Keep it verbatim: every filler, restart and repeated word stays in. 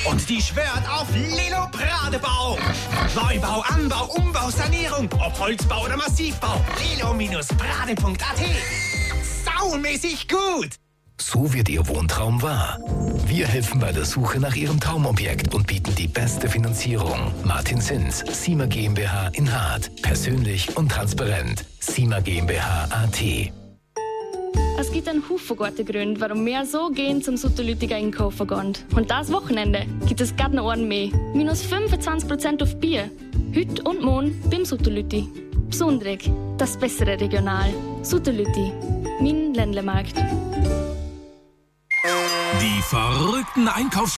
Und die schwört auf Lelo Bradebau. Neubau, Anbau, Umbau, Sanierung. Ob Holzbau oder Massivbau. Lelo-Brade punkt a t. Saumäßig gut. So wird Ihr Wohntraum wahr. Wir helfen bei der Suche nach Ihrem Traumobjekt und bieten die beste Finanzierung. Martin Sins, Sima GmbH in Hart. Persönlich und transparent. Sima GmbH A T. Es gibt einen Haufen gute Gründe, warum wir so gehen zum Sutterlütiger einkaufen gehen. Und das Wochenende gibt es gerade noch einen mehr. Minus fünfundzwanzig Prozent auf Bier. Heute und morgen beim Sutterlüti. Besonderig, das bessere Regional. Sutterlüti, mein Ländlemarkt. Die verrückten Einkaufs